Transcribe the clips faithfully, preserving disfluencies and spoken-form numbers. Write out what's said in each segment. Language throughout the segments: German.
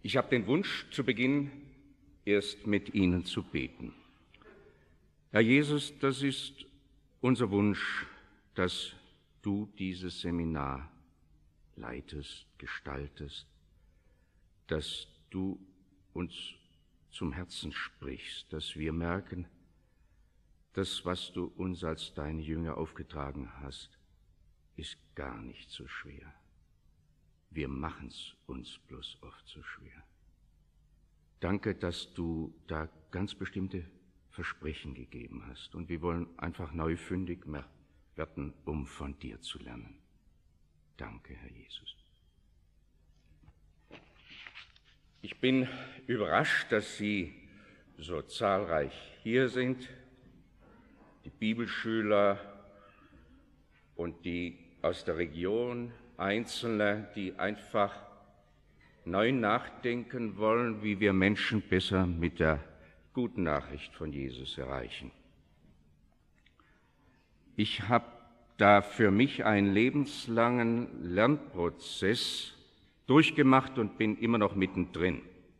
Ich habe den Wunsch, zu Beginn erst mit Ihnen zu beten. Herr Jesus, das ist unser Wunsch, dass du dieses Seminar leitest, gestaltest, dass du uns zum Herzen sprichst, dass wir merken, das, was du uns als deine Jünger aufgetragen hast, ist gar nicht so schwer. Wir machen es uns bloß oft so schwer. Danke, dass du da ganz bestimmte Versprechen gegeben hast. Und wir wollen einfach neufündig werden, um von dir zu lernen. Danke, Herr Jesus. Ich bin überrascht, dass Sie so zahlreich hier sind, die Bibelschüler und die aus der Region, Einzelne, die einfach neu nachdenken wollen, wie wir Menschen besser mit der guten Nachricht von Jesus erreichen. Ich habe da für mich einen lebenslangen Lernprozess durchgemacht und bin immer noch mittendrin.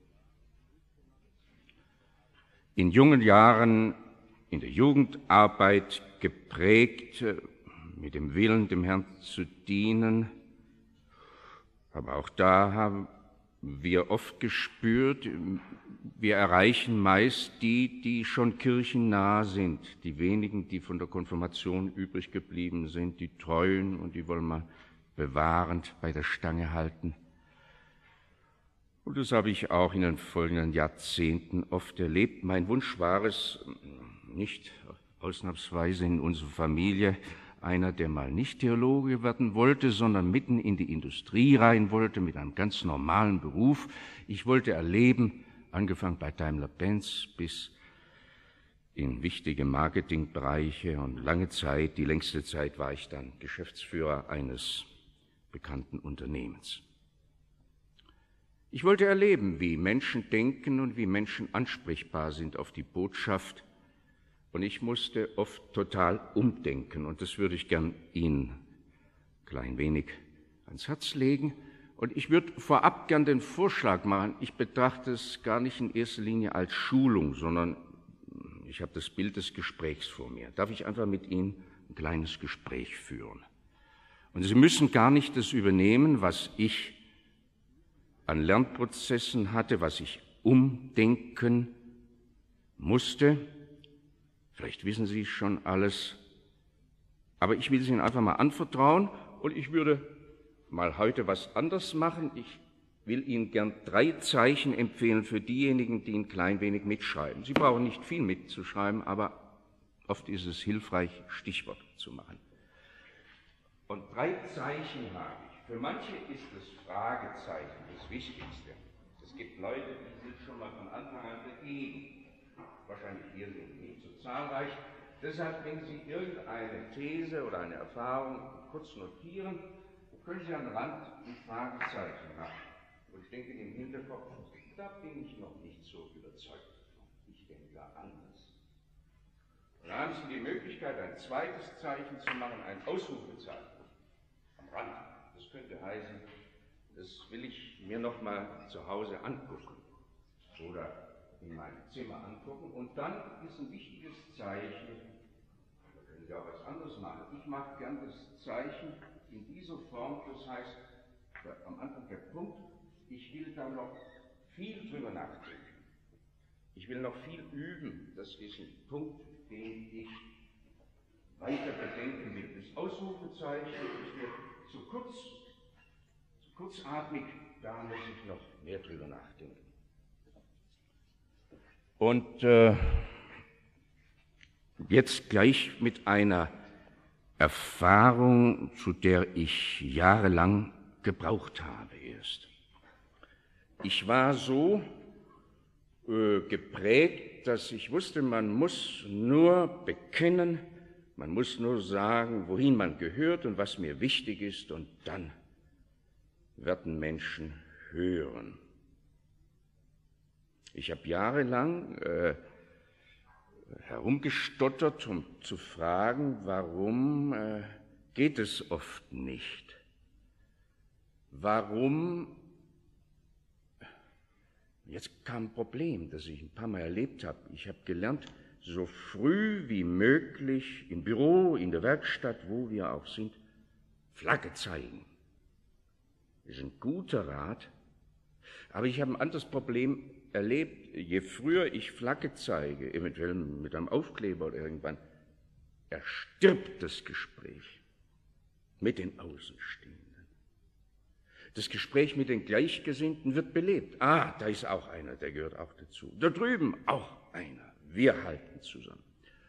In jungen Jahren in der Jugendarbeit geprägt, mit dem Willen, dem Herrn zu dienen. Aber auch da haben wir oft gespürt, wir erreichen meist die, die schon kirchennah sind, die wenigen, die von der Konfirmation übrig geblieben sind, die Treuen, und die wollen wir bewahrend bei der Stange halten. Und das habe ich auch in den folgenden Jahrzehnten oft erlebt. Mein Wunsch war es, nicht ausnahmsweise in unserer Familie, einer, der mal nicht Theologe werden wollte, sondern mitten in die Industrie rein wollte, mit einem ganz normalen Beruf. Ich wollte erleben, angefangen bei Daimler-Benz bis in wichtige Marketingbereiche, und lange Zeit, die längste Zeit, war ich dann Geschäftsführer eines bekannten Unternehmens. Ich wollte erleben, wie Menschen denken und wie Menschen ansprechbar sind auf die Botschaft. Und ich musste oft total umdenken, und das würde ich gern Ihnen ein klein wenig ans Herz legen. Und ich würde vorab gern den Vorschlag machen, ich betrachte es gar nicht in erster Linie als Schulung, sondern ich habe das Bild des Gesprächs vor mir. Darf ich einfach mit Ihnen ein kleines Gespräch führen? Und Sie müssen gar nicht das übernehmen, was ich an Lernprozessen hatte, was ich umdenken musste. Vielleicht wissen Sie schon alles, aber ich will es Ihnen einfach mal anvertrauen, und ich würde mal heute was anderes machen. Ich will Ihnen gern drei Zeichen empfehlen für diejenigen, die ein klein wenig mitschreiben. Sie brauchen nicht viel mitzuschreiben, aber oft ist es hilfreich, Stichwort zu machen. Und drei Zeichen habe ich. Für manche ist das Fragezeichen das Wichtigste. Es gibt Leute, die sind schon mal von Anfang an dagegen. Wahrscheinlich hier sind nicht so zahlreich. Deshalb, wenn Sie irgendeine These oder eine Erfahrung kurz notieren, können Sie am Rand ein Fragezeichen machen. Und ich denke im Hinterkopf, da bin ich noch nicht so überzeugt davon. Ich denke da anders. Und dann haben Sie die Möglichkeit, ein zweites Zeichen zu machen, ein Ausrufezeichen am Rand. Das könnte heißen, das will ich mir noch mal zu Hause angucken. Oder in meinem Zimmer angucken, und dann ist ein wichtiges Zeichen, da können Sie auch was anderes machen. Ich mache gern das Zeichen in dieser Form, das heißt, am Anfang der Punkt, ich will da noch viel drüber nachdenken. Ich will noch viel üben, das ist ein Punkt, den ich weiter bedenken will. Das Ausrufezeichen ist mir zu kurz, zu kurzatmig, da muss ich noch mehr drüber nachdenken. Und äh, jetzt gleich mit einer Erfahrung, zu der ich jahrelang gebraucht habe erst. Ich war so äh, geprägt, dass ich wusste, man muss nur bekennen, man muss nur sagen, wohin man gehört und was mir wichtig ist, und dann werden Menschen hören. Ich habe jahrelang äh, herumgestottert, um zu fragen, warum äh, geht es oft nicht? Warum Jetzt kam ein Problem, das ich ein paar Mal erlebt habe. Ich habe gelernt, so früh wie möglich im Büro, in der Werkstatt, wo wir auch sind, Flagge zeigen. Das ist ein guter Rat, aber ich habe ein anderes Problem erlebt. Je früher ich Flagge zeige, eventuell mit einem Aufkleber oder irgendwann, erstirbt das Gespräch mit den Außenstehenden. Das Gespräch mit den Gleichgesinnten wird belebt. Ah, da ist auch einer, der gehört auch dazu. Da drüben auch einer. Wir halten zusammen.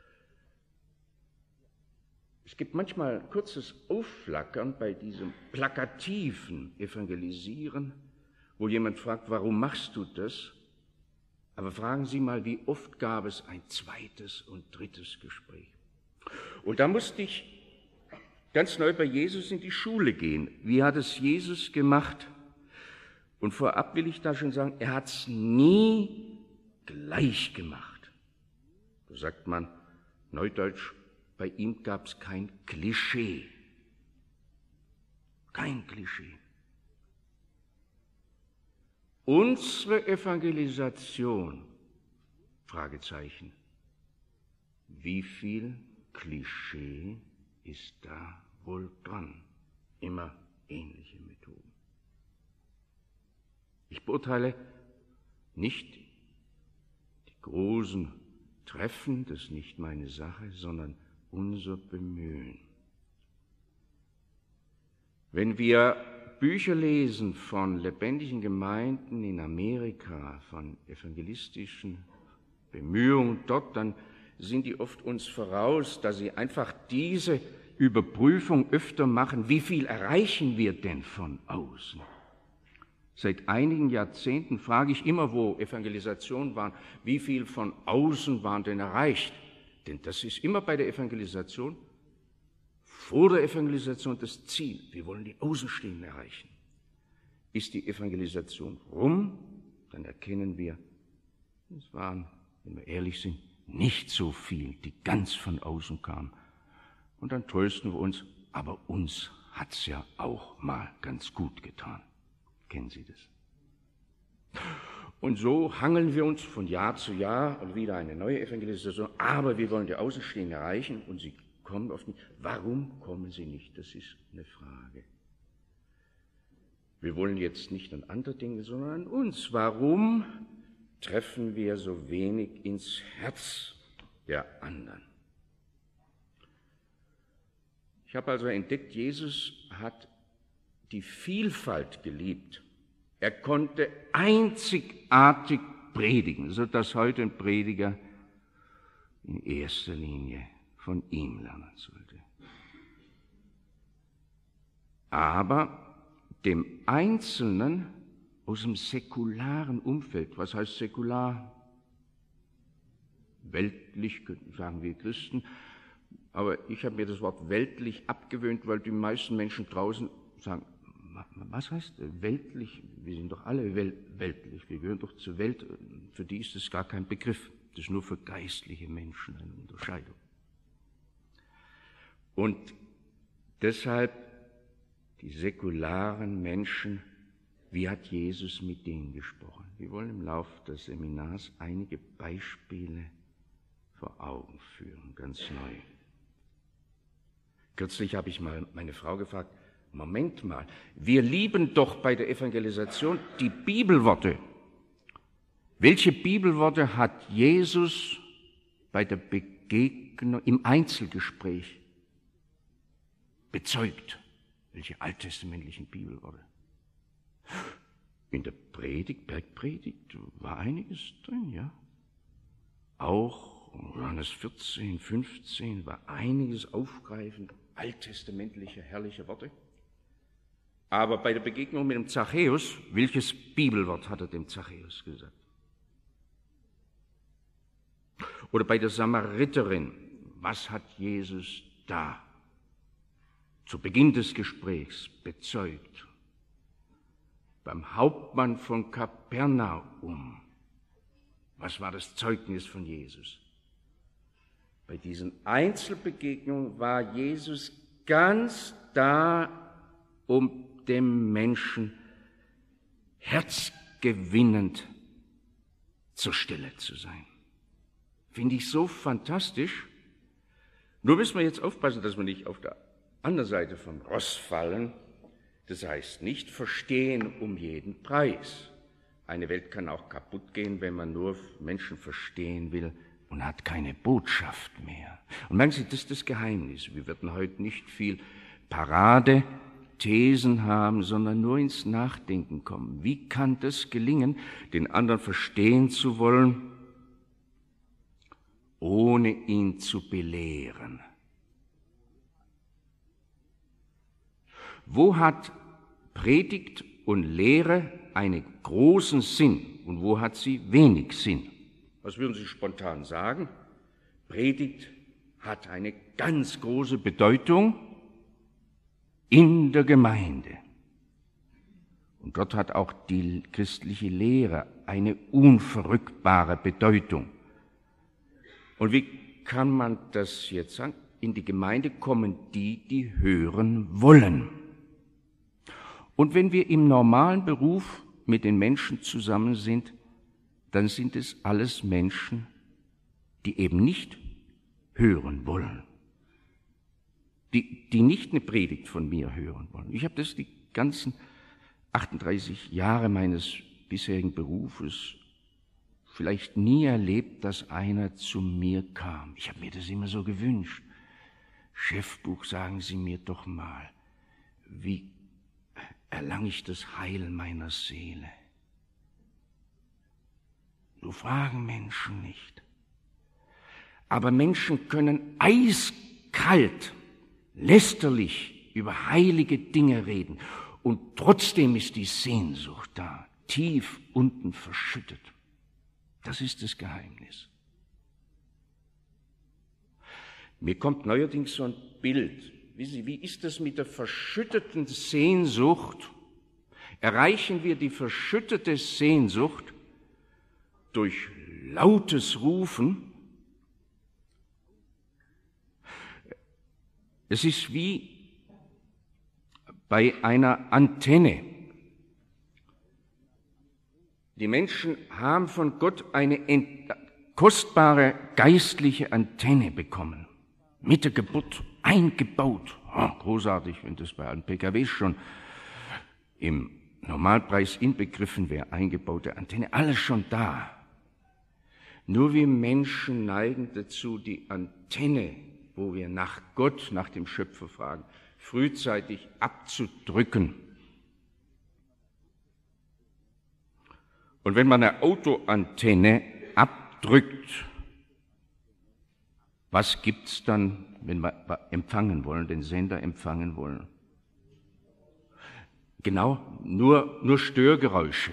Es gibt manchmal ein kurzes Aufflackern bei diesem plakativen Evangelisieren, wo jemand fragt, warum machst du das? Aber fragen Sie mal, wie oft gab es ein zweites und drittes Gespräch? Und da musste ich ganz neu bei Jesus in die Schule gehen. Wie hat es Jesus gemacht? Und vorab will ich da schon sagen, er hat es nie gleich gemacht. Da sagt man, Neudeutsch, bei ihm gab es kein Klischee. Kein Klischee. Unsere Evangelisation, Fragezeichen, wie viel Klischee ist da wohl dran? Immer ähnliche Methoden. Ich beurteile nicht die großen Treffen, das ist nicht meine Sache, sondern unser Bemühen. Wenn wir Bücher lesen von lebendigen Gemeinden in Amerika, von evangelistischen Bemühungen dort, dann sind die oft uns voraus, dass sie einfach diese Überprüfung öfter machen, wie viel erreichen wir denn von außen? Seit einigen Jahrzehnten frage ich immer, wo Evangelisationen waren, wie viel von außen waren denn erreicht? Denn das ist immer bei der Evangelisation, vor der Evangelisation das Ziel. Wir wollen die Außenstehenden erreichen. Ist die Evangelisation rum, dann erkennen wir, es waren, wenn wir ehrlich sind, nicht so viel, die ganz von außen kamen. Und dann trösten wir uns, aber uns hat's ja auch mal ganz gut getan. Kennen Sie das? Und so hangeln wir uns von Jahr zu Jahr und wieder eine neue Evangelisation, aber wir wollen die Außenstehenden erreichen und sie kommen oft nicht. Warum kommen sie nicht? Das ist eine Frage. Wir wollen jetzt nicht an andere Dinge, sondern an uns. Warum treffen wir so wenig ins Herz der anderen? Ich habe also entdeckt, Jesus hat die Vielfalt geliebt. Er konnte einzigartig predigen, sodass heute ein Prediger in erster Linie von ihm lernen sollte. Aber dem Einzelnen aus dem säkularen Umfeld, was heißt säkular? Weltlich, sagen wir Christen, aber ich habe mir das Wort weltlich abgewöhnt, weil die meisten Menschen draußen sagen, was heißt weltlich? Wir sind doch alle wel- weltlich, wir gehören doch zur Welt. Für die ist es gar kein Begriff. Das ist nur für geistliche Menschen eine Unterscheidung. Und deshalb die säkularen Menschen, wie hat Jesus mit denen gesprochen? Wir wollen im Laufe des Seminars einige Beispiele vor Augen führen, ganz neu. Kürzlich habe ich mal meine Frau gefragt, Moment mal, wir lieben doch bei der Evangelisation die Bibelworte. Welche Bibelworte hat Jesus bei der Begegnung im Einzelgespräch bezeugt? Welche alttestamentlichen Bibelworte? In der Predigt, Bergpredigt, war einiges drin, ja. Auch Johannes vierzehn, fünfzehn war einiges aufgreifend, alttestamentliche, herrliche Worte. Aber bei der Begegnung mit dem Zachäus, welches Bibelwort hat er dem Zachäus gesagt? Oder bei der Samariterin, was hat Jesus da zu Beginn des Gesprächs bezeugt? Beim Hauptmann von Kapernaum, was war das Zeugnis von Jesus? Bei diesen Einzelbegegnungen war Jesus ganz da, um dem Menschen herzgewinnend zur Stelle zu sein. Finde ich so fantastisch. Nur müssen wir jetzt aufpassen, dass wir nicht auf der anderen Seite vom Ross fallen. Das heißt nicht verstehen um jeden Preis. Eine Welt kann auch kaputt gehen, wenn man nur Menschen verstehen will und hat keine Botschaft mehr. Und merken Sie, das ist das Geheimnis. Wir werden heute nicht viel Paradethesen haben, sondern nur ins Nachdenken kommen. Wie kann das gelingen, den anderen verstehen zu wollen, ohne ihn zu belehren? Wo hat Predigt und Lehre einen großen Sinn und wo hat sie wenig Sinn? Was würden Sie spontan sagen? Predigt hat eine ganz große Bedeutung in der Gemeinde. Und dort hat auch die christliche Lehre eine unverrückbare Bedeutung. Und wie kann man das jetzt sagen? In die Gemeinde kommen die, die hören wollen. Und wenn wir im normalen Beruf mit den Menschen zusammen sind, dann sind es alles Menschen, die eben nicht hören wollen, die, die nicht eine Predigt von mir hören wollen. Ich habe das die ganzen achtunddreißig Jahre meines bisherigen Berufes vielleicht nie erlebt, dass einer zu mir kam. Ich habe mir das immer so gewünscht. Chefbuch, sagen Sie mir doch mal, wie erlange ich das Heil meiner Seele? So fragen Menschen nicht. Aber Menschen können eiskalt, lästerlich über heilige Dinge reden und trotzdem ist die Sehnsucht da, tief unten verschüttet. Das ist das Geheimnis. Mir kommt neuerdings so ein Bild. Wissen Sie, wie ist das mit der verschütteten Sehnsucht? Erreichen wir die verschüttete Sehnsucht durch lautes Rufen? Es ist wie bei einer Antenne. Die Menschen haben von Gott eine kostbare geistliche Antenne bekommen. Mit der Geburt eingebaut. Oh, großartig, wenn das bei allen P K Ws schon im Normalpreis inbegriffen wäre, eingebaute Antenne, alles schon da. Nur wir Menschen neigen dazu, die Antenne, wo wir nach Gott, nach dem Schöpfer fragen, frühzeitig abzudrücken. Und wenn man eine Autoantenne abdrückt, was gibt's dann, wenn wir empfangen wollen, den Sender empfangen wollen? Genau, nur, nur Störgeräusche.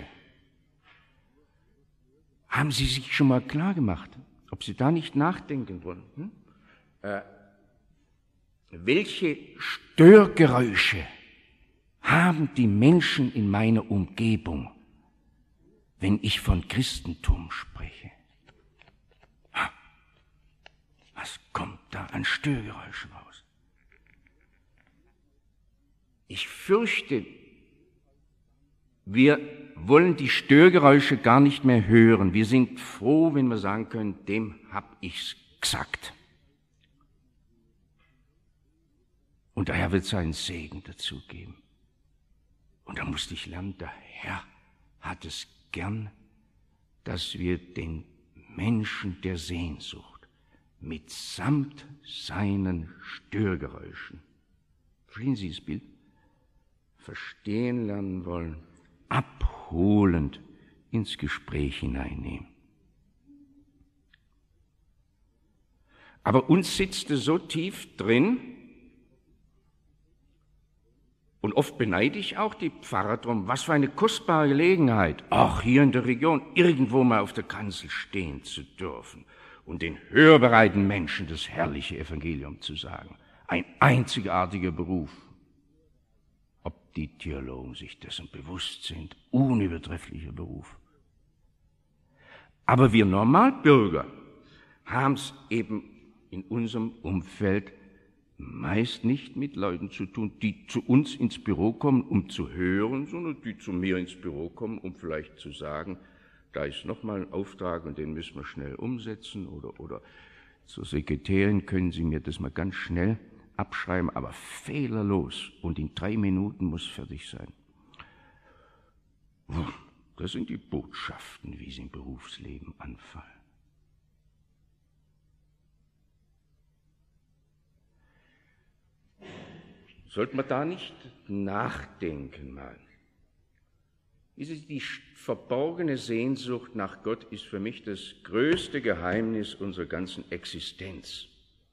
Haben Sie sich schon mal klar gemacht, ob Sie da nicht nachdenken wollen? Hm? Äh, welche Störgeräusche haben die Menschen in meiner Umgebung, wenn ich von Christentum spreche? Was kommt da an Störgeräuschen raus? Ich fürchte, wir wollen die Störgeräusche gar nicht mehr hören. Wir sind froh, wenn wir sagen können, dem hab ich's gesagt. Und der Herr wird seinen Segen dazu geben. Und da musste ich lernen, der Herr hat es gern, dass wir den Menschen der Sehnsucht mitsamt seinen Störgeräuschen, verstehen Sie das Bild, verstehen lernen wollen, abholend ins Gespräch hineinnehmen. Aber uns sitzt es so tief drin, und oft beneide ich auch die Pfarrer drum, was für eine kostbare Gelegenheit, auch hier in der Region, irgendwo mal auf der Kanzel stehen zu dürfen und den hörbereiten Menschen das herrliche Evangelium zu sagen. Ein einzigartiger Beruf. Ob die Theologen sich dessen bewusst sind, unübertrefflicher Beruf. Aber wir Normalbürger haben es eben in unserem Umfeld meist nicht mit Leuten zu tun, die zu uns ins Büro kommen, um zu hören, sondern die zu mir ins Büro kommen, um vielleicht zu sagen, da ist nochmal ein Auftrag und den müssen wir schnell umsetzen oder, oder zur Sekretärin können Sie mir das mal ganz schnell abschreiben, aber fehlerlos und in drei Minuten muss fertig sein. Das sind die Botschaften, wie sie im Berufsleben anfallen. Sollte man da nicht nachdenken mal? Die verborgene Sehnsucht nach Gott ist für mich das größte Geheimnis unserer ganzen Existenz.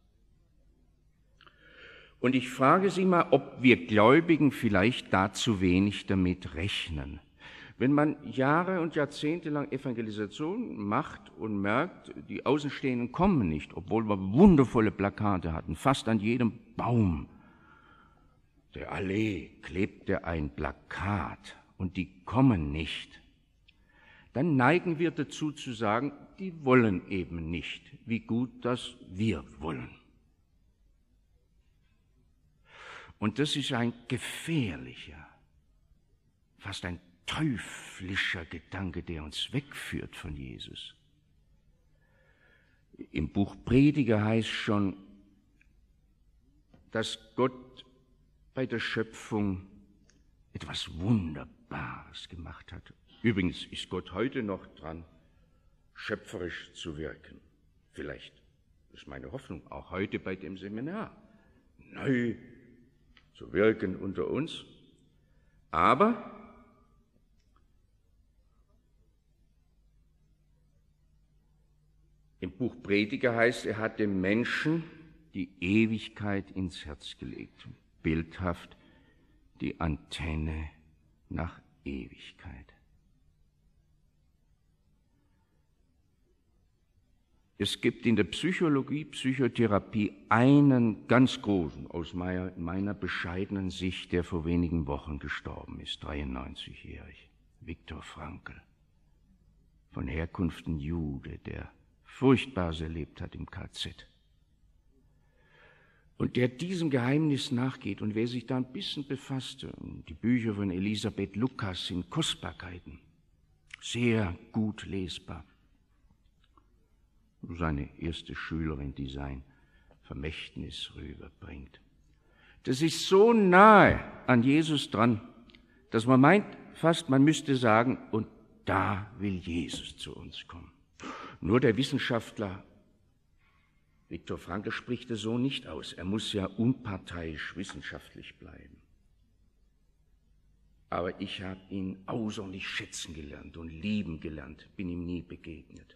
Und ich frage Sie mal, ob wir Gläubigen vielleicht da zu wenig damit rechnen. Wenn man Jahre und Jahrzehnte lang Evangelisation macht und merkt, die Außenstehenden kommen nicht, obwohl wir wundervolle Plakate hatten, fast an jedem Baum der Allee klebte ein Plakat und die kommen nicht, dann neigen wir dazu zu sagen, die wollen eben nicht, wie gut das wir wollen. Und das ist ein gefährlicher, fast ein teuflischer Gedanke, der uns wegführt von Jesus. Im Buch Prediger heißt schon, dass Gott bei der Schöpfung etwas Wunderbares gemacht hat. Übrigens ist Gott heute noch dran, schöpferisch zu wirken. Vielleicht, das ist meine Hoffnung, auch heute bei dem Seminar, neu zu wirken unter uns. Aber im Buch Prediger heißt, er hat dem Menschen die Ewigkeit ins Herz gelegt. Bildhaft die Antenne nach Ewigkeit. Es gibt in der Psychologie, Psychotherapie einen ganz großen, aus meiner, meiner bescheidenen Sicht, der vor wenigen Wochen gestorben ist, dreiundneunzigjährig, Viktor Frankl. Von Herkunft ein Jude, der Furchtbares erlebt hat im K Z. Und der diesem Geheimnis nachgeht, und wer sich da ein bisschen befasst, die Bücher von Elisabeth Lukas sind Kostbarkeiten, sehr gut lesbar. Seine erste Schülerin, die sein Vermächtnis rüberbringt. Das ist so nahe an Jesus dran, dass man meint, fast man müsste sagen, und da will Jesus zu uns kommen. Nur der Wissenschaftler Viktor Frankl spricht es so nicht aus. Er muss ja unparteiisch wissenschaftlich bleiben. Aber ich habe ihn außerordentlich schätzen gelernt und lieben gelernt, bin ihm nie begegnet.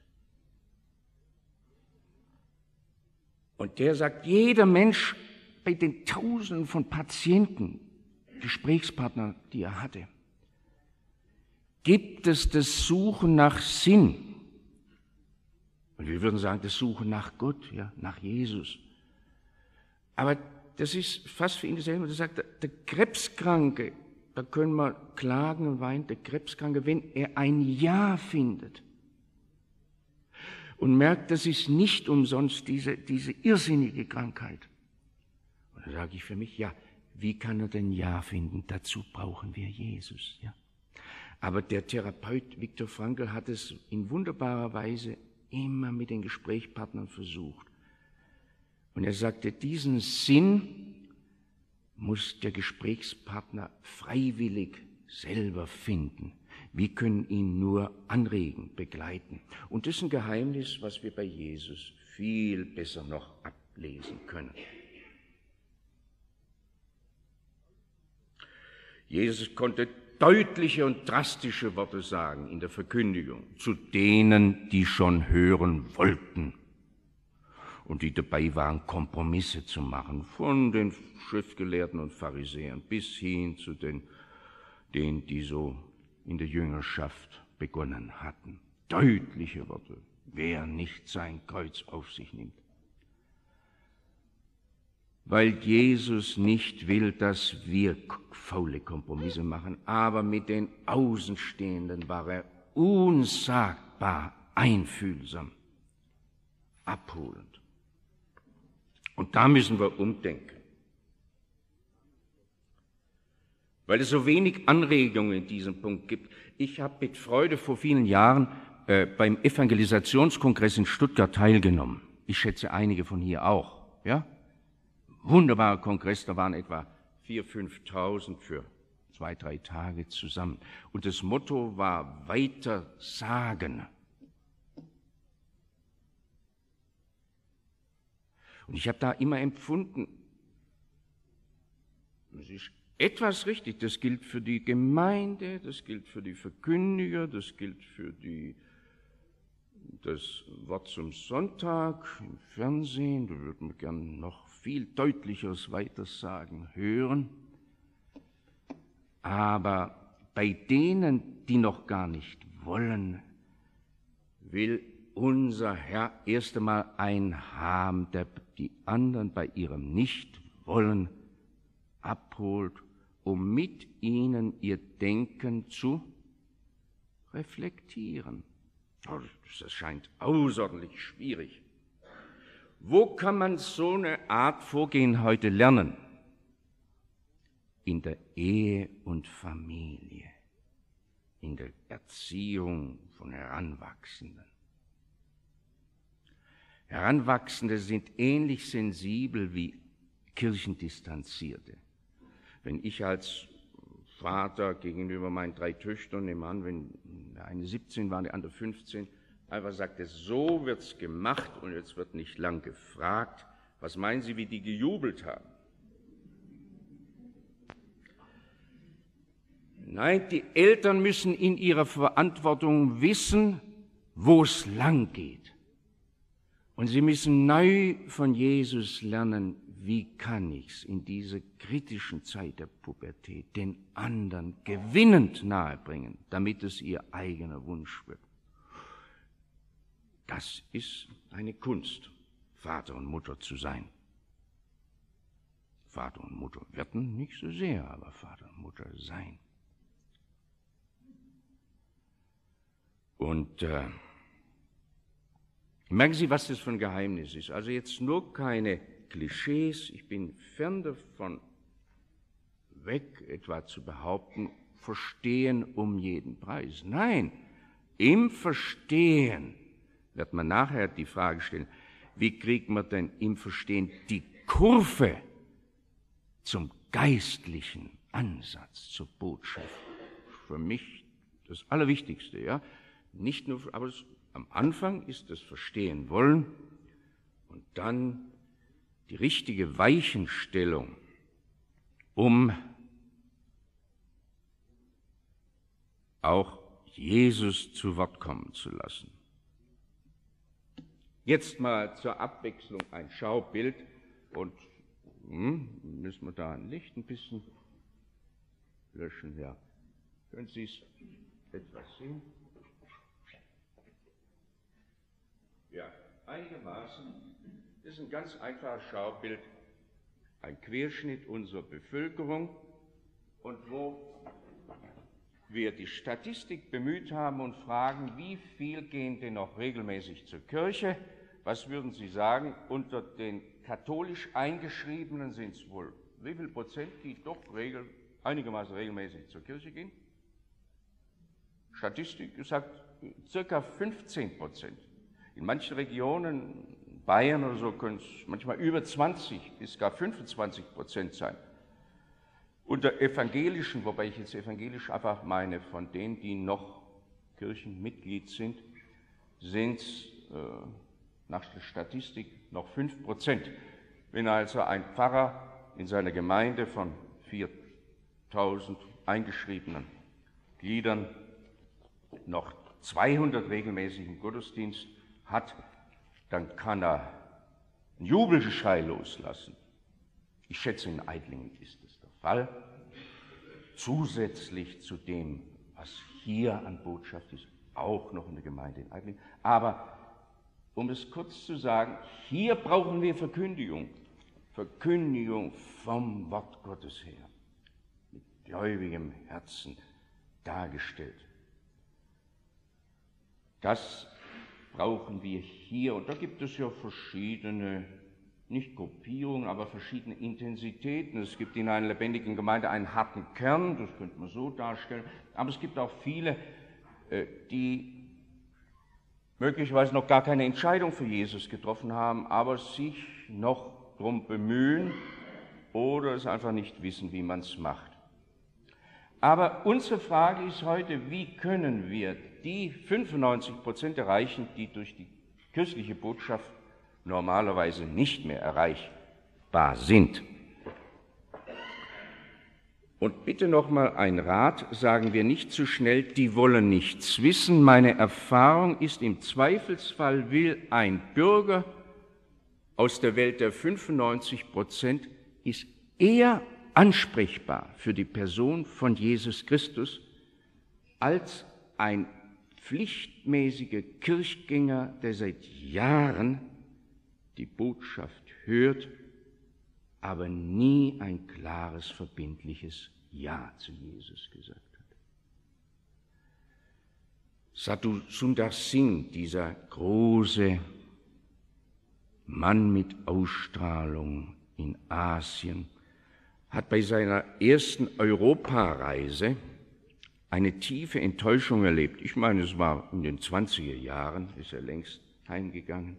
Und der sagt, jeder Mensch bei den Tausenden von Patienten, Gesprächspartner, die er hatte, gibt es das Suchen nach Sinn. Und wir würden sagen, das Suchen nach Gott, ja, nach Jesus. Aber das ist fast für ihn dasselbe. Er sagt, der, der Krebskranke, da können wir klagen und weinen, der Krebskranke, wenn er ein Ja findet und merkt, das ist nicht umsonst diese, diese irrsinnige Krankheit. Und dann sage ich für mich, ja, wie kann er denn Ja finden? Dazu brauchen wir Jesus, ja. Aber der Therapeut Viktor Frankl hat es in wunderbarer Weise immer mit den Gesprächspartnern versucht. Und er sagte, diesen Sinn muss der Gesprächspartner freiwillig selber finden. Wir können ihn nur anregen, begleiten. Und das ist ein Geheimnis, was wir bei Jesus viel besser noch ablesen können. Jesus konnte deutliche und drastische Worte sagen in der Verkündigung zu denen, die schon hören wollten und die dabei waren, Kompromisse zu machen, von den Schriftgelehrten und Pharisäern bis hin zu den, denen, die so in der Jüngerschaft begonnen hatten. Deutliche Worte, wer nicht sein Kreuz auf sich nimmt. Weil Jesus nicht will, dass wir faule Kompromisse machen, aber mit den Außenstehenden war er unsagbar einfühlsam, abholend. Und da müssen wir umdenken. Weil es so wenig Anregungen in diesem Punkt gibt. Ich habe mit Freude vor vielen Jahren äh, beim Evangelisationskongress in Stuttgart teilgenommen. Ich schätze einige von hier auch. Ja? Wunderbarer Kongress, da waren etwa viertausend, fünftausend für zwei, drei Tage zusammen. Und das Motto war weiter sagen. Und ich habe da immer empfunden, das ist etwas richtig, das gilt für die Gemeinde, das gilt für die Verkündiger, das gilt für die, das Wort zum Sonntag im Fernsehen, da würden wir gern noch viel Deutlicheres Weitersagen hören. Aber bei denen, die noch gar nicht wollen, will unser Herr erst einmal einen haben, der die anderen bei ihrem Nichtwollen abholt, um mit ihnen ihr Denken zu reflektieren. Das scheint außerordentlich schwierig. Wo kann man so eine Art Vorgehen heute lernen? In der Ehe und Familie, in der Erziehung von Heranwachsenden. Heranwachsende sind ähnlich sensibel wie Kirchendistanzierte. Wenn ich als Vater gegenüber meinen drei Töchtern, nehme an, wenn eine siebzehn war, die andere fünfzehn, einfach sagte, so wird's gemacht und jetzt wird nicht lang gefragt, was meinen Sie, wie die gejubelt haben? Nein, die Eltern müssen in ihrer Verantwortung wissen, wo es lang geht. Und sie müssen neu von Jesus lernen, wie kann ich's in dieser kritischen Zeit der Pubertät den anderen gewinnend nahebringen, damit es ihr eigener Wunsch wird. Das ist eine Kunst, Vater und Mutter zu sein. Vater und Mutter werden nicht so sehr, aber Vater und Mutter sein. Und äh, merken Sie, was das für ein Geheimnis ist. Also jetzt nur keine Klischees. Ich bin fern davon weg, etwa zu behaupten, Verstehen um jeden Preis. Nein, im Verstehen wird man nachher die Frage stellen, wie kriegt man denn im Verstehen die Kurve zum geistlichen Ansatz, zur Botschaft? Für mich das Allerwichtigste, ja. Nicht nur, aber es, am Anfang ist das Verstehen wollen und dann die richtige Weichenstellung, um auch Jesus zu Wort kommen zu lassen. Jetzt mal zur Abwechslung ein Schaubild und hm, müssen wir da ein Licht ein bisschen löschen, ja. Können Sie es etwas sehen? Ja, einigermaßen. Das ist ein ganz einfaches Schaubild, ein Querschnitt unserer Bevölkerung und wo wir die Statistik bemüht haben und fragen, wie viel gehen denn noch regelmäßig zur Kirche? Was würden Sie sagen, unter den katholisch Eingeschriebenen sind es wohl wie viel Prozent, die doch regel, einigermaßen regelmäßig zur Kirche gehen? Statistik sagt circa fünfzehn Prozent. In manchen Regionen, Bayern oder so, können es manchmal über zwanzig bis gar fünfundzwanzig Prozent sein. Unter Evangelischen, wobei ich jetzt evangelisch einfach meine, von denen, die noch Kirchenmitglied sind, sind es äh, nach der Statistik noch fünf Prozent. Wenn also ein Pfarrer in seiner Gemeinde von viertausend eingeschriebenen Gliedern noch zweihundert regelmäßigen Gottesdienst hat, dann kann er einen Jubelgeschrei loslassen. Ich schätze, in Eidlingen ist das der Fall. Zusätzlich zu dem, was hier an Botschaft ist, auch noch in der Gemeinde in Eidlingen. Aber um es kurz zu sagen, hier brauchen wir Verkündigung. Verkündigung vom Wort Gottes her, mit gläubigem Herzen dargestellt. Das brauchen wir hier. Und da gibt es ja verschiedene, nicht Gruppierungen, aber verschiedene Intensitäten. Es gibt in einer lebendigen Gemeinde einen harten Kern, das könnte man so darstellen. Aber es gibt auch viele, die möglicherweise noch gar keine Entscheidung für Jesus getroffen haben, aber sich noch darum bemühen oder es einfach nicht wissen, wie man es macht. Aber unsere Frage ist heute, wie können wir die fünfundneunzig Prozent erreichen, die durch die kirchliche Botschaft normalerweise nicht mehr erreichbar sind. Und bitte nochmal ein Rat, sagen wir nicht zu schnell, die wollen nichts wissen. Meine Erfahrung ist, im Zweifelsfall will ein Bürger aus der Welt der fünfundneunzig Prozent ist eher ansprechbar für die Person von Jesus Christus als ein pflichtmäßiger Kirchgänger, der seit Jahren die Botschaft hört, aber nie ein klares, verbindliches Ja zu Jesus gesagt hat. Sadhu Sundar Singh, dieser große Mann mit Ausstrahlung in Asien, hat bei seiner ersten Europareise eine tiefe Enttäuschung erlebt. Ich meine, es war in den zwanziger Jahren, ist er längst heimgegangen.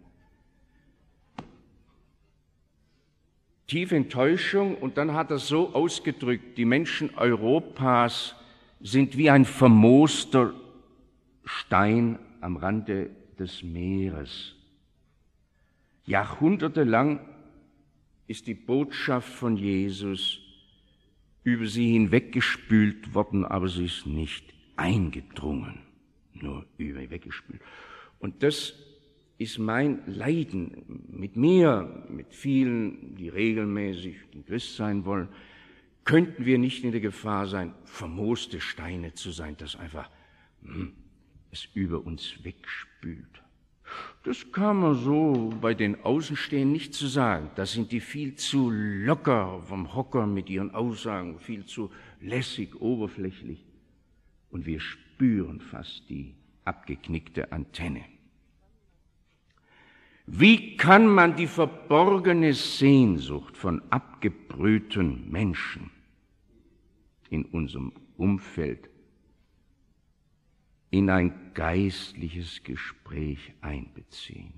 Tiefe Enttäuschung, und dann hat er so ausgedrückt, die Menschen Europas sind wie ein vermooster Stein am Rande des Meeres. Jahrhundertelang ist die Botschaft von Jesus über sie hinweggespült worden, aber sie ist nicht eingedrungen, nur über weggespült. Und das ist mein Leiden mit mir, mit vielen, die regelmäßig ein Christ sein wollen. Könnten wir nicht in der Gefahr sein, vermooste Steine zu sein, das einfach hm, es über uns wegspült? Das kann man so bei den Außenstehenden nicht zu sagen. Da sind die viel zu locker vom Hocker mit ihren Aussagen, viel zu lässig, oberflächlich. Und wir spüren fast die abgeknickte Antenne. Wie kann man die verborgene Sehnsucht von abgebrühten Menschen in unserem Umfeld in ein geistliches Gespräch einbeziehen?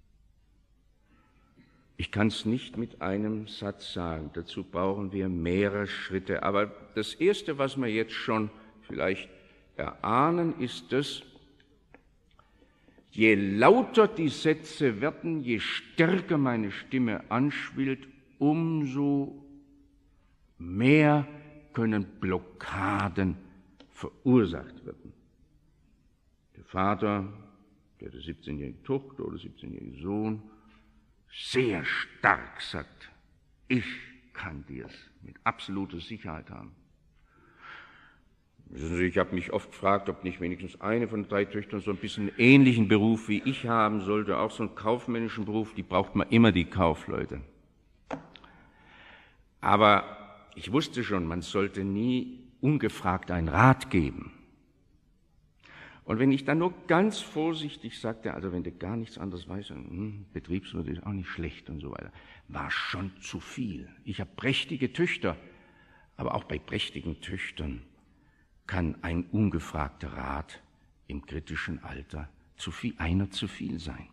Ich kann es nicht mit einem Satz sagen, dazu brauchen wir mehrere Schritte. Aber das Erste, was wir jetzt schon vielleicht erahnen, ist das: Je lauter die Sätze werden, je stärker meine Stimme anschwillt, umso mehr können Blockaden verursacht werden. Der Vater, der der siebzehnjährigen Tochter oder siebzehnjährige Sohn sehr stark sagt, ich kann dir's mit absoluter Sicherheit haben. Ich habe mich oft gefragt, ob nicht wenigstens eine von drei Töchtern so ein bisschen einen ähnlichen Beruf wie ich haben sollte, auch so einen kaufmännischen Beruf, die braucht man immer, die Kaufleute. Aber ich wusste schon, man sollte nie ungefragt einen Rat geben. Und wenn ich dann nur ganz vorsichtig sagte, also wenn du gar nichts anderes weißt, hm, Betriebswirt ist auch nicht schlecht und so weiter, war schon zu viel. Ich habe prächtige Töchter, aber auch bei prächtigen Töchtern kann ein ungefragter Rat im kritischen Alter zu viel, einer zu viel sein.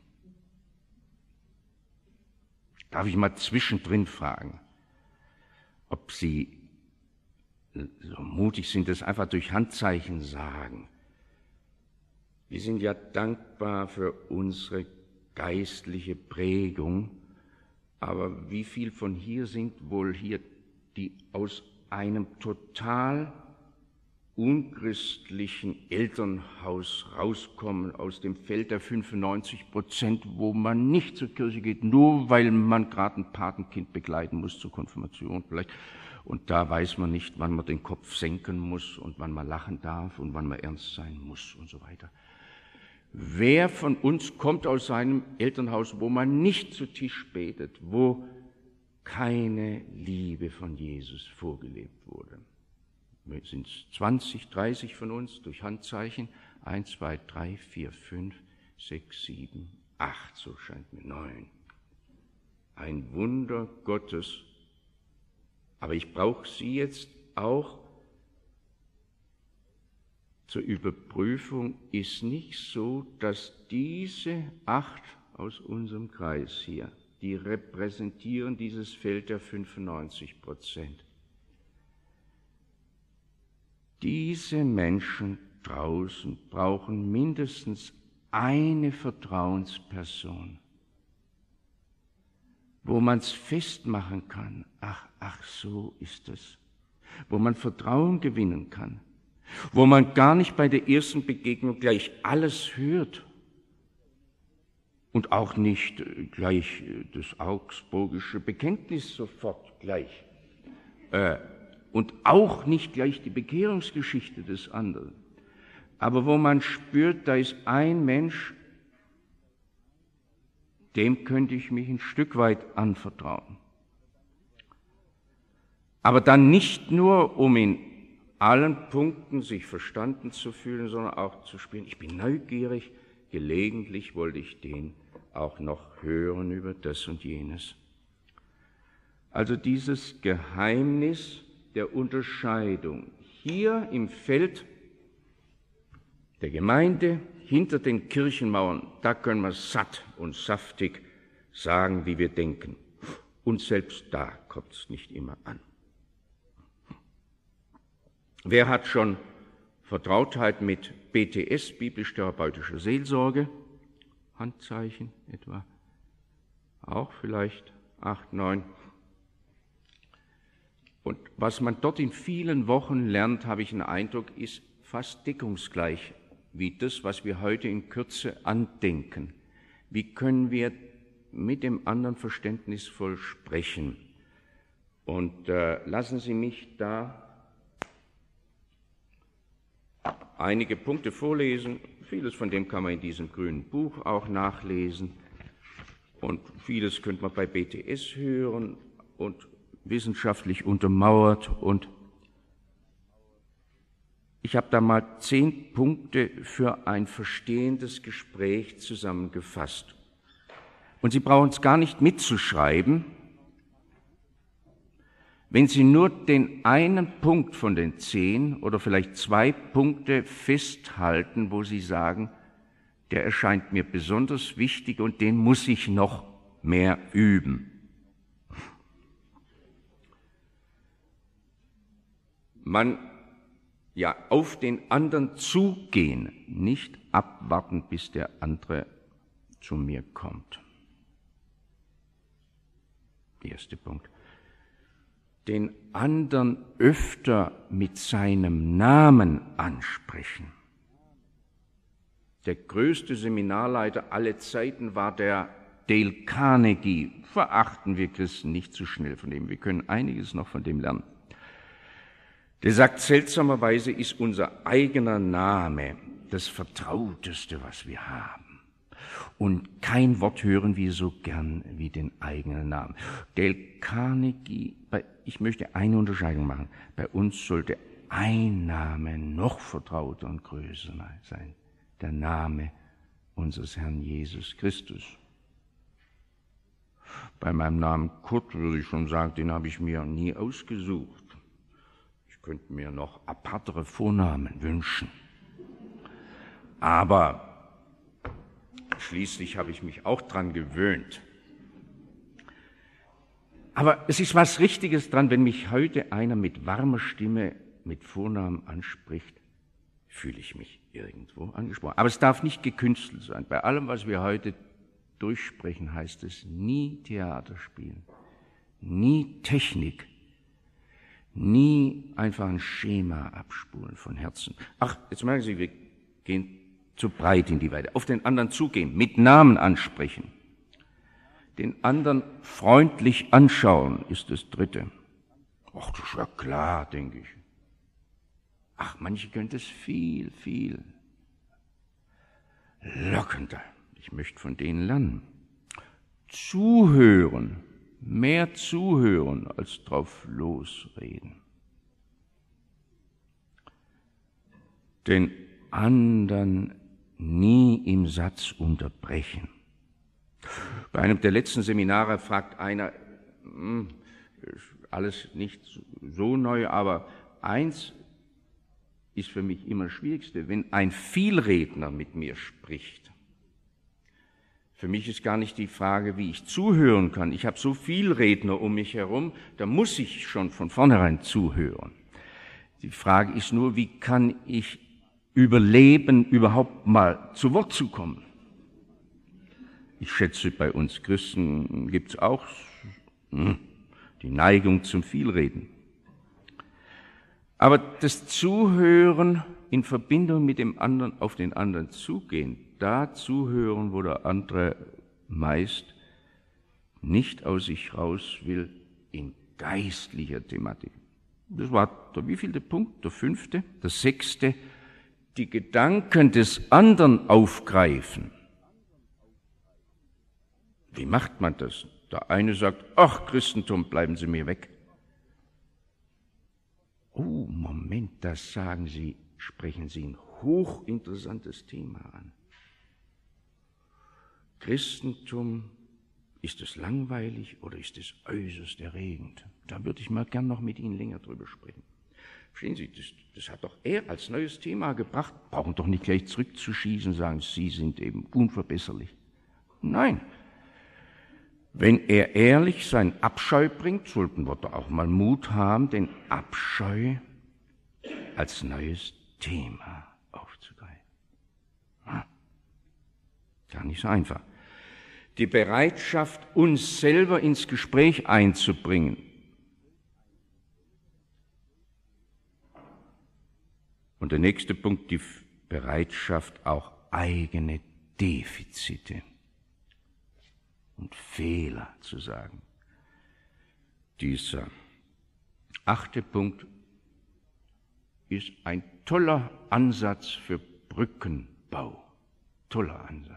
Darf ich mal zwischendrin fragen, ob Sie so mutig sind, das einfach durch Handzeichen sagen? Wir sind ja dankbar für unsere geistliche Prägung, aber wie viel von hier sind wohl hier, die aus einem total unchristlichen Elternhaus rauskommen, aus dem Feld der fünfundneunzig Prozent, wo man nicht zur Kirche geht, nur weil man gerade ein Patenkind begleiten muss zur Konfirmation vielleicht. Und da weiß man nicht, wann man den Kopf senken muss und wann man lachen darf und wann man ernst sein muss und so weiter. Wer von uns kommt aus seinem Elternhaus, wo man nicht zu Tisch betet, wo keine Liebe von Jesus vorgelebt wurde? Sind es zwanzig, dreißig von uns durch Handzeichen? Eins, zwei, drei, vier, fünf, sechs, sieben, acht, so scheint mir, neun. Ein Wunder Gottes. Aber ich brauche Sie jetzt auch zur Überprüfung ist nicht so, dass diese acht aus unserem Kreis hier, die repräsentieren dieses Feld der fünfundneunzig Prozent. Diese Menschen draußen brauchen mindestens eine Vertrauensperson, wo man es festmachen kann, ach, ach, so ist es, wo man Vertrauen gewinnen kann, wo man gar nicht bei der ersten Begegnung gleich alles hört und auch nicht gleich das augsburgische Bekenntnis sofort gleich äh, und auch nicht gleich die Bekehrungsgeschichte des anderen, aber wo man spürt, da ist ein Mensch, dem könnte ich mich ein Stück weit anvertrauen. Aber dann nicht nur, um in allen Punkten sich verstanden zu fühlen, sondern auch zu spüren, ich bin neugierig, gelegentlich wollte ich den auch noch hören über das und jenes. Also dieses Geheimnis der Unterscheidung hier im Feld der Gemeinde, hinter den Kirchenmauern, da können wir satt und saftig sagen, wie wir denken. Und selbst da kommt es nicht immer an. Wer hat schon Vertrautheit mit B T S, biblisch-therapeutischer Seelsorge? Handzeichen etwa. Auch vielleicht acht, neun. Und was man dort in vielen Wochen lernt, habe ich den Eindruck, ist fast deckungsgleich wie das, was wir heute in Kürze andenken. Wie können wir mit dem anderen verständnisvoll sprechen? Und äh, lassen Sie mich da einige Punkte vorlesen. Vieles von dem kann man in diesem grünen Buch auch nachlesen. Und vieles könnte man bei B T S hören und wissenschaftlich untermauert. Und ich habe da mal zehn Punkte für ein verstehendes Gespräch zusammengefasst. Und Sie brauchen es gar nicht mitzuschreiben. Wenn Sie nur den einen Punkt von den zehn oder vielleicht zwei Punkte festhalten, wo Sie sagen, der erscheint mir besonders wichtig und den muss ich noch mehr üben. Man ja auf den anderen zugehen, nicht abwarten, bis der andere zu mir kommt. Erster Punkt. Den anderen öfter mit seinem Namen ansprechen. Der größte Seminarleiter aller Zeiten war der Dale Carnegie. Verachten wir Christen nicht zu schnell von dem. Wir können einiges noch von dem lernen. Der sagt, seltsamerweise ist unser eigener Name das Vertrauteste, was wir haben. Und kein Wort hören wir so gern wie den eigenen Namen. Dale Carnegie, ich möchte eine Unterscheidung machen. Bei uns sollte ein Name noch vertrauter und größer sein. Der Name unseres Herrn Jesus Christus. Bei meinem Namen Kurt würde ich schon sagen, den habe ich mir nie ausgesucht. Ich könnte mir noch apartere Vornamen wünschen. Aber schließlich habe ich mich auch dran gewöhnt. Aber es ist was Richtiges dran, wenn mich heute einer mit warmer Stimme mit Vornamen anspricht, fühle ich mich irgendwo angesprochen. Aber es darf nicht gekünstelt sein. Bei allem, was wir heute durchsprechen, heißt es nie Theater spielen, nie Technik, nie einfach ein Schema abspulen von Herzen. Ach, jetzt merken Sie, wir gehen zu breit in die Weite. Auf den anderen zugehen, mit Namen ansprechen. Den anderen freundlich anschauen, ist das Dritte. Ach, das ist ja klar, denke ich. Ach, manche können das viel, viel lockender. Ich möchte von denen lernen. Zuhören, mehr zuhören, als drauf losreden. Den anderen nie im Satz unterbrechen. Bei einem der letzten Seminare fragt einer, alles nicht so neu, aber eins ist für mich immer das Schwierigste, wenn ein Vielredner mit mir spricht. Für mich ist gar nicht die Frage, wie ich zuhören kann. Ich habe so viele Redner um mich herum, da muss ich schon von vornherein zuhören. Die Frage ist nur, wie kann ich überleben, überhaupt mal zu Wort zu kommen? Ich schätze, bei uns Christen gibt es auch hm, die Neigung zum Vielreden. Aber das Zuhören in Verbindung mit dem anderen, auf den anderen zugehen, da zuhören, wo der andere meist nicht aus sich raus will, in geistlicher Thematik. Das war der wievielte Punkt? Der fünfte? Der sechste? Die Gedanken des anderen aufgreifen. Wie macht man das? Der eine sagt, ach Christentum, bleiben Sie mir weg. Oh, Moment, das sagen Sie, sprechen Sie ein hochinteressantes Thema an. Christentum, ist es langweilig oder ist es äußerst erregend? Da würde ich mal gern noch mit Ihnen länger drüber sprechen. Verstehen Sie, das, das hat doch er als neues Thema gebracht. Brauchen doch nicht gleich zurückzuschießen, sagen, Sie sind eben unverbesserlich. Nein. Wenn er ehrlich seinen Abscheu bringt, sollten wir doch auch mal Mut haben, den Abscheu als neues Thema aufzugreifen. Hm. Gar nicht so einfach. Die Bereitschaft, uns selber ins Gespräch einzubringen. Und der nächste Punkt, die Bereitschaft, auch eigene Defizite und Fehler zu sagen. Dieser achte Punkt ist ein toller Ansatz für Brückenbau. Toller Ansatz.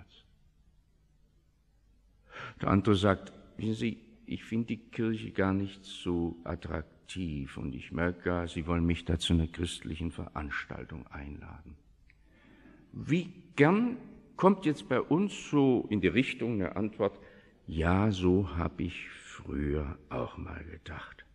Der andere sagt, wissen Sie, ich finde die Kirche gar nicht so attraktiv und ich merke gar, Sie wollen mich da zu einer christlichen Veranstaltung einladen. Wie gern kommt jetzt bei uns so in die Richtung eine Antwort, ja, so habe ich früher auch mal gedacht.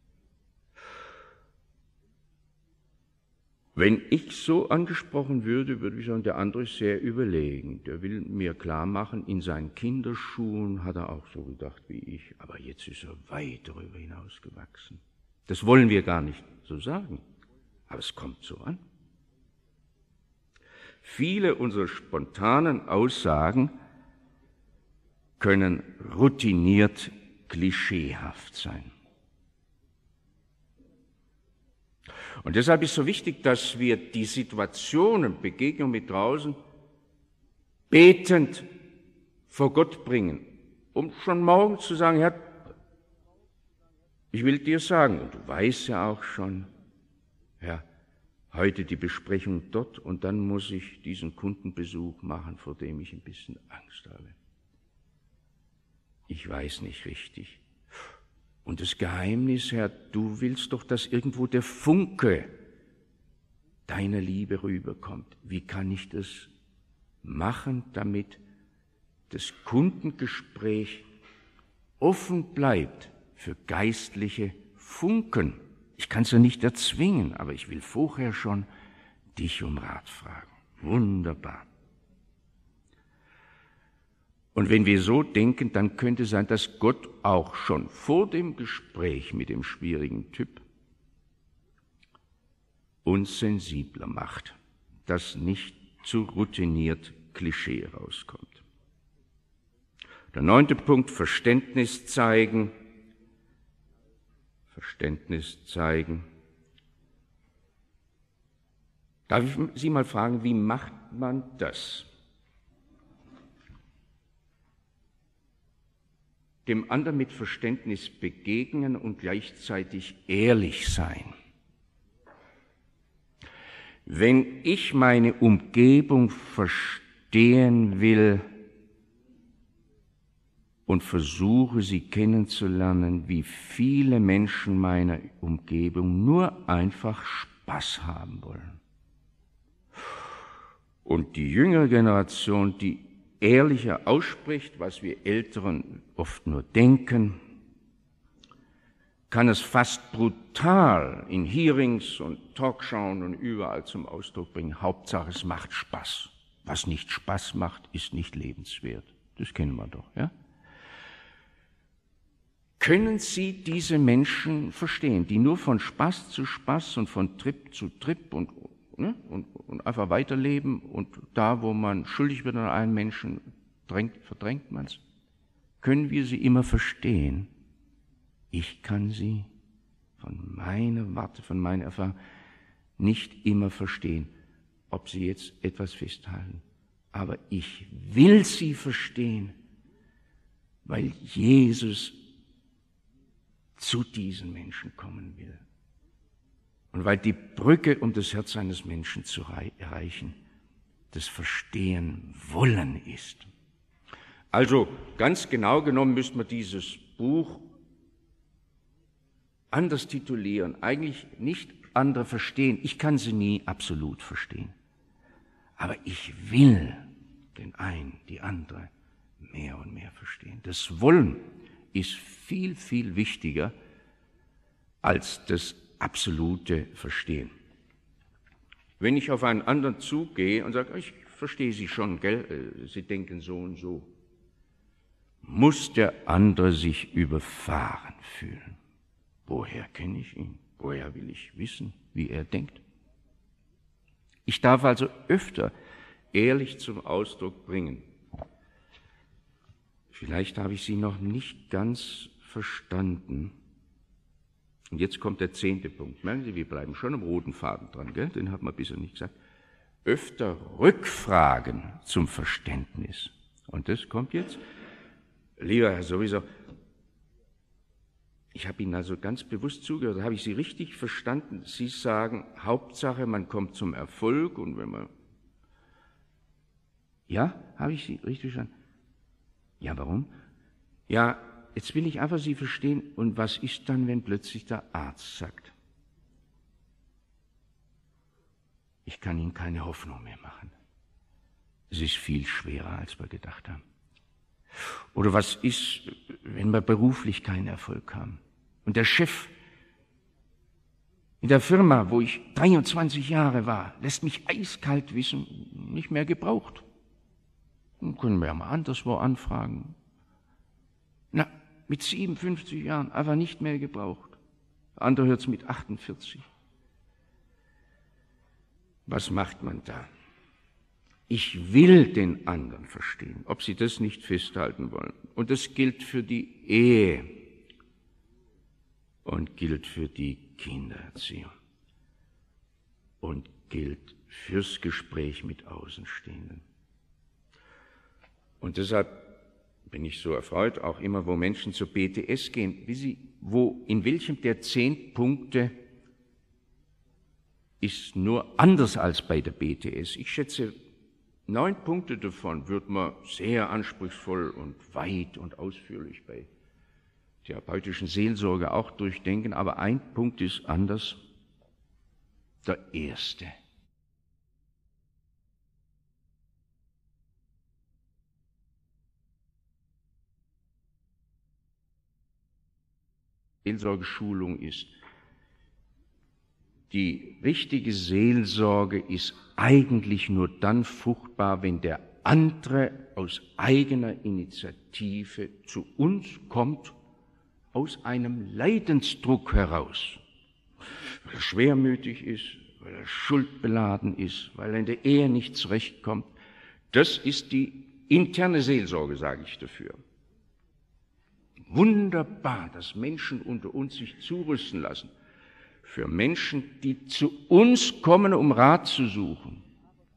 Wenn ich so angesprochen würde, würde ich sagen, der andere ist sehr überlegen. Der will mir klar machen, in seinen Kinderschuhen hat er auch so gedacht wie ich, aber jetzt ist er weit darüber hinausgewachsen. Das wollen wir gar nicht so sagen, aber es kommt so an. Viele unserer spontanen Aussagen können routiniert klischeehaft sein. Und deshalb ist so wichtig, dass wir die Situationen, Begegnung mit draußen, betend vor Gott bringen, um schon morgen zu sagen, Herr, ich will dir sagen, und du weißt ja auch schon, Herr, heute die Besprechung dort und dann muss ich diesen Kundenbesuch machen, vor dem ich ein bisschen Angst habe. Ich weiß nicht richtig. Und das Geheimnis, Herr, du willst doch, dass irgendwo der Funke deiner Liebe rüberkommt. Wie kann ich das machen, damit das Kundengespräch offen bleibt für geistliche Funken? Ich kann es ja nicht erzwingen, aber ich will vorher schon dich um Rat fragen. Wunderbar. Und wenn wir so denken, dann könnte es sein, dass Gott auch schon vor dem Gespräch mit dem schwierigen Typ uns sensibler macht, dass nicht zu routiniert Klischee rauskommt. Der neunte Punkt, Verständnis zeigen. Verständnis zeigen. Darf ich Sie mal fragen, wie macht man das? Dem anderen mit Verständnis begegnen und gleichzeitig ehrlich sein. Wenn ich meine Umgebung verstehen will und versuche, sie kennenzulernen, wie viele Menschen meiner Umgebung nur einfach Spaß haben wollen. Und die jüngere Generation, die ehrlicher ausspricht, was wir Älteren oft nur denken, kann es fast brutal in Hearings und Talkshows und überall zum Ausdruck bringen. Hauptsache, es macht Spaß. Was nicht Spaß macht, ist nicht lebenswert. Das kennen wir doch, ja? Können Sie diese Menschen verstehen, die nur von Spaß zu Spaß und von Trip zu Trip und, ne, und, und einfach weiterleben und da, wo man schuldig wird an einen Menschen, drängt, verdrängt man es? Können wir sie immer verstehen? Ich kann sie von meiner Warte, von meiner Erfahrung nicht immer verstehen, ob sie jetzt etwas festhalten. Aber ich will sie verstehen, weil Jesus zu diesen Menschen kommen will. Und weil die Brücke, um das Herz eines Menschen zu erreichen, das Verstehen wollen ist. Also ganz genau genommen müsste man dieses Buch anders titulieren. Eigentlich nicht andere verstehen. Ich kann sie nie absolut verstehen. Aber ich will den einen, die andere mehr und mehr verstehen. Das Wollen ist viel, viel wichtiger als das absolute Verstehen. Wenn ich auf einen anderen zugehe und sage, ich verstehe Sie schon, gell? Sie denken so und so, muss der andere sich überfahren fühlen. Woher kenne ich ihn? Woher will ich wissen, wie er denkt? Ich darf also öfter ehrlich zum Ausdruck bringen. Vielleicht habe ich Sie noch nicht ganz verstanden. Und jetzt kommt der zehnte Punkt. Merken Sie, wir bleiben schon am roten Faden dran, gell? Den haben wir bisher nicht gesagt. Öfter Rückfragen zum Verständnis. Und das kommt jetzt. Lieber Herr Sowieso, ich habe Ihnen also ganz bewusst zugehört. Habe ich Sie richtig verstanden? Sie sagen, Hauptsache, man kommt zum Erfolg und wenn man... Ja, habe ich Sie richtig verstanden? Ja, warum? Ja, jetzt will ich einfach Sie verstehen. Und was ist dann, wenn plötzlich der Arzt sagt, ich kann Ihnen keine Hoffnung mehr machen. Es ist viel schwerer, als wir gedacht haben. Oder was ist, wenn wir beruflich keinen Erfolg haben? Und der Chef in der Firma, wo ich dreiundzwanzig Jahre war, lässt mich eiskalt wissen, nicht mehr gebraucht. Dann können wir ja mal anderswo anfragen. Na, mit siebenundfünfzig Jahren einfach nicht mehr gebraucht. Der andere hört es mit achtundvierzig. Was macht man da? Ich will den anderen verstehen, ob Sie das nicht festhalten wollen. Und das gilt für die Ehe und gilt für die Kindererziehung und gilt fürs Gespräch mit Außenstehenden. Und deshalb bin ich so erfreut, auch immer, wo Menschen zur B T S gehen, wie sie, wo, in welchem der zehn Punkte ist nur anders als bei der B T S. Ich schätze, neun Punkte davon wird man sehr anspruchsvoll und weit und ausführlich bei therapeutischen Seelsorge auch durchdenken, aber ein Punkt ist anders, der erste. Seelsorgeschulung ist, die richtige Seelsorge ist eigentlich nur dann fruchtbar, wenn der andere aus eigener Initiative zu uns kommt, aus einem Leidensdruck heraus, weil er schwermütig ist, weil er schuldbeladen ist, weil er in der Ehe nicht zurechtkommt. Das ist die interne Seelsorge, sage ich dafür. Wunderbar, dass Menschen unter uns sich zurüsten lassen. Für Menschen, die zu uns kommen, um Rat zu suchen.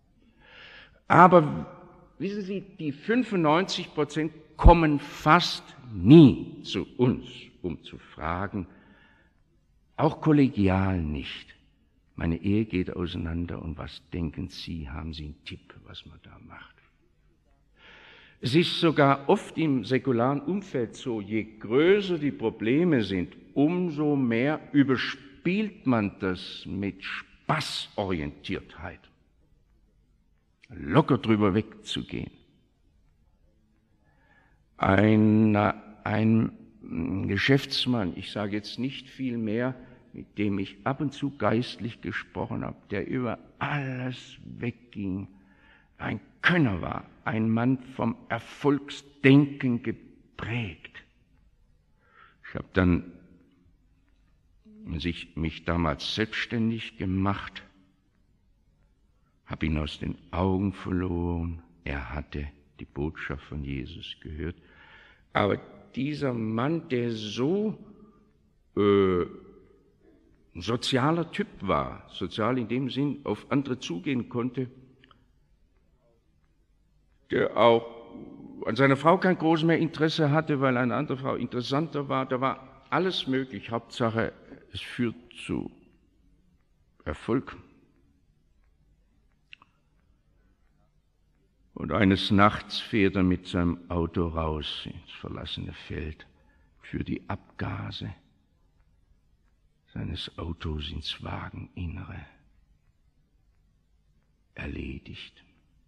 Aber wissen Sie, die fünfundneunzig Prozent kommen fast nie zu uns, um zu fragen, auch kollegial nicht. Meine Ehe geht auseinander und was denken Sie, haben Sie einen Tipp, was man da macht? Es ist sogar oft im säkularen Umfeld so, je größer die Probleme sind, umso mehr überspielt man das mit Spaßorientiertheit. Locker drüber wegzugehen. Ein, ein Geschäftsmann, ich sage jetzt nicht viel mehr, mit dem ich ab und zu geistlich gesprochen habe, der über alles wegging, ein Könner war, ein Mann vom Erfolgsdenken geprägt. Ich habe dann sich, mich damals selbstständig gemacht, habe ihn aus den Augen verloren. Er hatte die Botschaft von Jesus gehört. Aber dieser Mann, der so äh, ein sozialer Typ war, sozial in dem Sinn auf andere zugehen konnte, der auch an seiner Frau kein großes mehr Interesse hatte, weil eine andere Frau interessanter war, da war alles möglich. Hauptsache, es führt zu Erfolg. Und eines Nachts fährt er mit seinem Auto raus ins verlassene Feld für die Abgase seines Autos ins Wageninnere. Erledigt.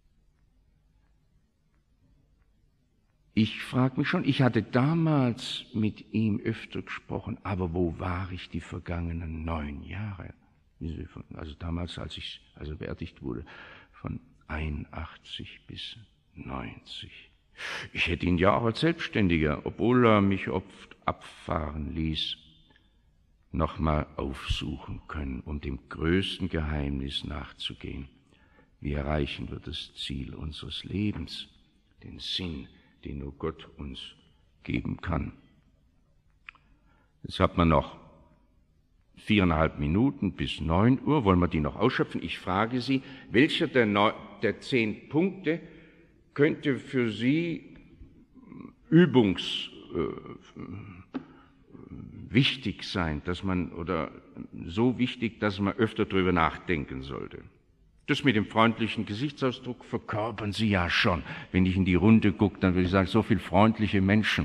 Ich frage mich schon, ich hatte damals mit ihm öfter gesprochen, aber wo war ich die vergangenen neun Jahre? Also damals, als ich also beerdigt wurde, von einundachtzig bis neunzig. Ich hätte ihn ja auch als Selbstständiger, obwohl er mich oft abfahren ließ, nochmal aufsuchen können, um dem größten Geheimnis nachzugehen. Wie erreichen wir das Ziel unseres Lebens, den Sinn, den nur Gott uns geben kann. Jetzt hat man noch viereinhalb Minuten bis neun Uhr. Wollen wir die noch ausschöpfen? Ich frage Sie, welcher der, neun, der zehn Punkte könnte für Sie übungs äh, wichtig sein, dass man oder so wichtig, dass man öfter darüber nachdenken sollte? Das mit dem freundlichen Gesichtsausdruck verkörpern Sie ja schon. Wenn ich in die Runde gucke, dann würde ich sagen, so viele freundliche Menschen.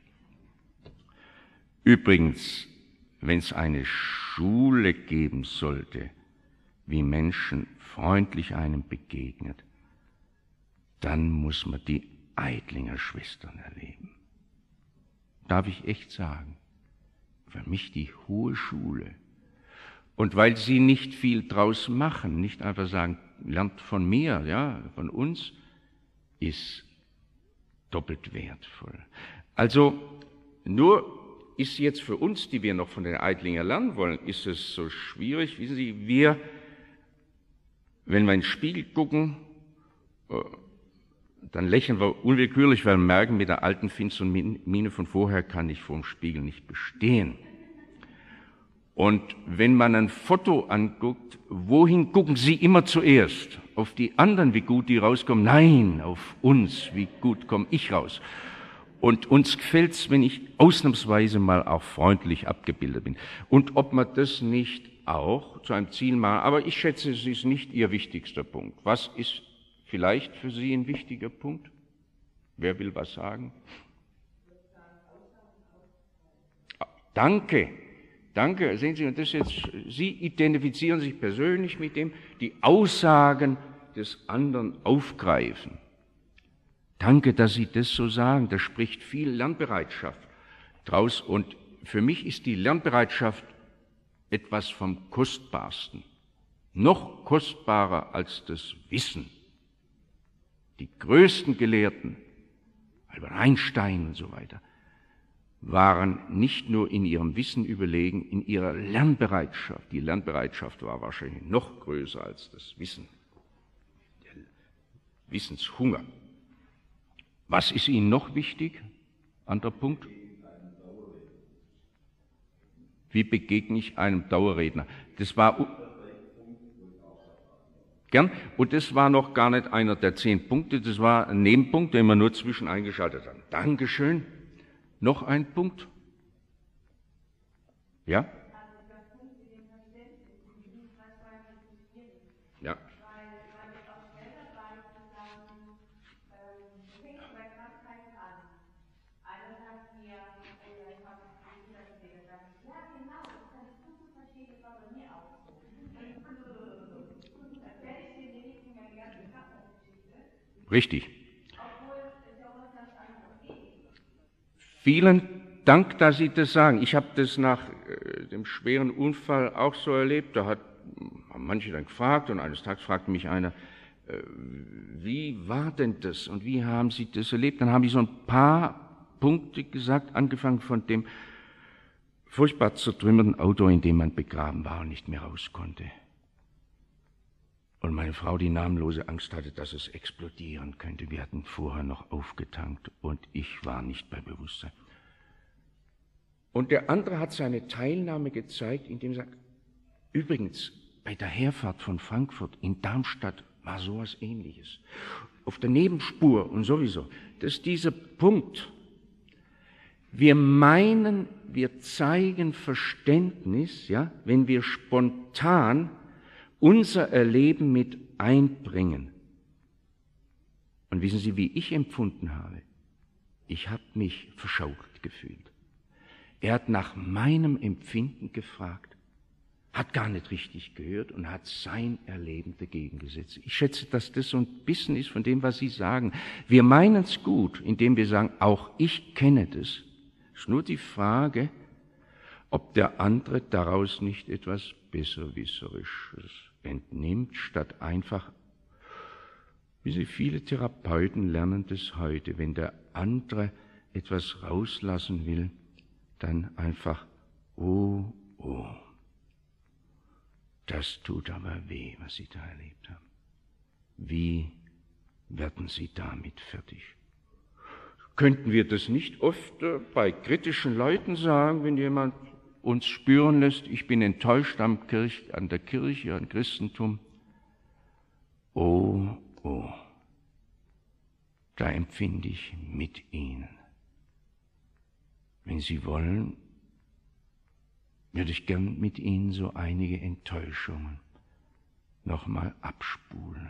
Übrigens, wenn es eine Schule geben sollte, wie Menschen freundlich einem begegnet, dann muss man die Eidlinger Schwestern erleben. Darf ich echt sagen, für mich die hohe Schule. Und weil sie nicht viel draus machen, nicht einfach sagen, lernt von mir, ja, von uns, ist doppelt wertvoll. Also nur ist jetzt für uns, die wir noch von den Eidlinger lernen wollen, ist es so schwierig. Wissen Sie, wir, wenn wir in den Spiegel gucken, dann lächeln wir unwillkürlich, weil wir merken, mit der alten finsteren Miene von vorher kann ich vor dem Spiegel nicht bestehen. Und wenn man ein Foto anguckt, wohin gucken Sie immer zuerst? Auf die anderen, wie gut die rauskommen? Nein, auf uns, wie gut komme ich raus? Und uns gefällt's, wenn ich ausnahmsweise mal auch freundlich abgebildet bin. Und ob man das nicht auch zu einem Ziel machen, aber ich schätze, es ist nicht Ihr wichtigster Punkt. Was ist vielleicht für Sie ein wichtiger Punkt? Wer will was sagen? Danke. Danke, sehen Sie, und das jetzt, Sie identifizieren sich persönlich mit dem, die Aussagen des anderen aufgreifen. Danke, dass Sie das so sagen, da spricht viel Lernbereitschaft draus, und für mich ist die Lernbereitschaft etwas vom Kostbarsten, noch kostbarer als das Wissen. Die größten Gelehrten, Albert Einstein und so weiter, waren nicht nur in ihrem Wissen überlegen, in ihrer Lernbereitschaft. Die Lernbereitschaft war wahrscheinlich noch größer als das Wissen. Der Wissenshunger. Was ist Ihnen noch wichtig? Anderer Punkt. Wie begegne ich einem Dauerredner? Das war gern, und das war noch gar nicht einer der zehn Punkte, das war ein Nebenpunkt, den wir nur zwischen eingeschaltet haben. Dankeschön. Noch ein Punkt? Ja? Ja. Richtig. Vielen Dank, dass Sie das sagen. Ich habe das nach äh, dem schweren Unfall auch so erlebt. Da hat, haben manche dann gefragt und eines Tages fragte mich einer, äh, wie war denn das und wie haben Sie das erlebt? Dann habe ich so ein paar Punkte gesagt, angefangen von dem furchtbar zertrümmerten Auto, in dem man begraben war und nicht mehr raus konnte. Und meine Frau, die namenlose Angst hatte, dass es explodieren könnte. Wir hatten vorher noch aufgetankt und ich war nicht bei Bewusstsein. Und der andere hat seine Teilnahme gezeigt, indem er sagt, übrigens, bei der Herfahrt von Frankfurt in Darmstadt war sowas Ähnliches. Auf der Nebenspur und sowieso. Das ist dieser Punkt. Wir meinen, wir zeigen Verständnis, ja, wenn wir spontan unser Erleben mit einbringen. Und wissen Sie, wie ich empfunden habe? Ich habe mich verschaukelt gefühlt. Er hat nach meinem Empfinden gefragt, hat gar nicht richtig gehört und hat sein Erleben dagegen gesetzt. Ich schätze, dass das so ein bisschen ist von dem, was Sie sagen. Wir meinen es gut, indem wir sagen, auch ich kenne das. Es ist nur die Frage, ob der andere daraus nicht etwas Besserwisserisches entnimmt, statt einfach, wie Sie, viele Therapeuten lernen das heute, wenn der andere etwas rauslassen will, dann einfach, oh, oh, das tut aber weh, was Sie da erlebt haben. Wie werden Sie damit fertig? Könnten wir das nicht oft äh, bei kritischen Leuten sagen, wenn jemand uns spüren lässt, ich bin enttäuscht am Kirch, an der Kirche, am Christentum? Oh, oh, da empfinde ich mit Ihnen. Wenn Sie wollen, würde ich gern mit Ihnen so einige Enttäuschungen nochmal abspulen,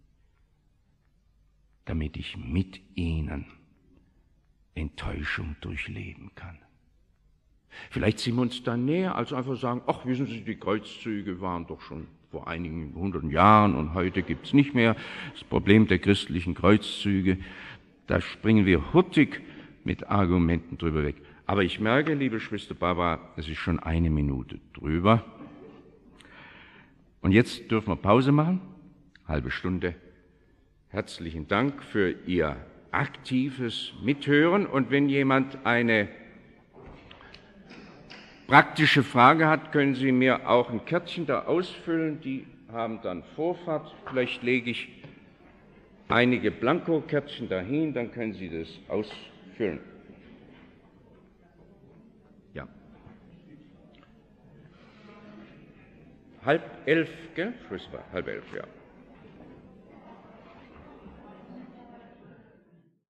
damit ich mit Ihnen Enttäuschung durchleben kann. Vielleicht sind wir uns da näher, als einfach sagen, ach, wissen Sie, die Kreuzzüge waren doch schon vor einigen hunderten Jahren und heute gibt es nicht mehr das Problem der christlichen Kreuzzüge. Da springen wir hurtig mit Argumenten drüber weg. Aber ich merke, liebe Schwester Barbara, es ist schon eine Minute drüber. Und jetzt dürfen wir Pause machen, halbe Stunde. Herzlichen Dank für Ihr aktives Mithören. Und wenn jemand eine praktische Frage hat, können Sie mir auch ein Kärtchen da ausfüllen. Die haben dann Vorfahrt. Vielleicht lege ich einige Blankokärtchen dahin, dann können Sie das ausfüllen. Ja. Halb elf, gell? Schluss war halb elf, ja.